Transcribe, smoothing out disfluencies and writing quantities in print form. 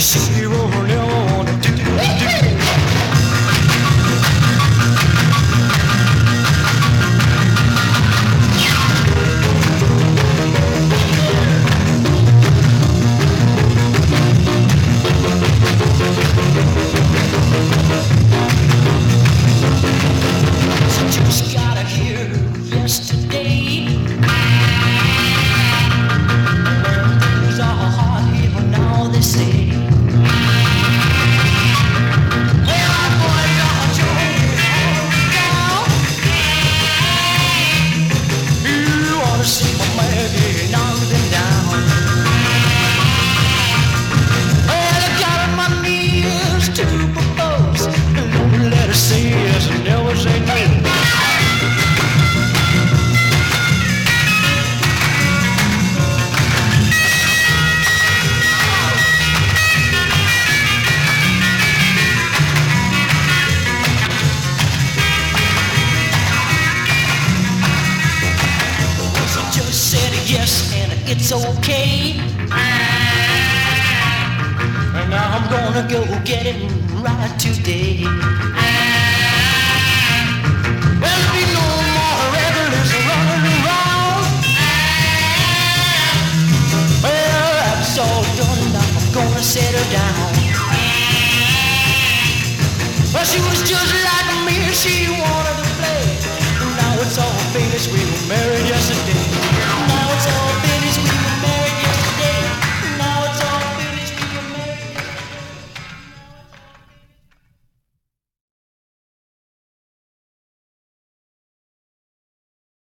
she won't never wanna do. So just got here yesterday. Things are hard here now, they say. Well, boy, Lord, you wanna see my man get knocked him down. Well, I got on my knees to propose. Don't let her say yes and never say no. Just said yes and it's okay. And now I'm gonna go get it right today. There'll be no more regulars running around. Well, that's all done now. I'm gonna settle down. Well, she was just like me. She wanted to play. Now it's all finished. We were married yesterday.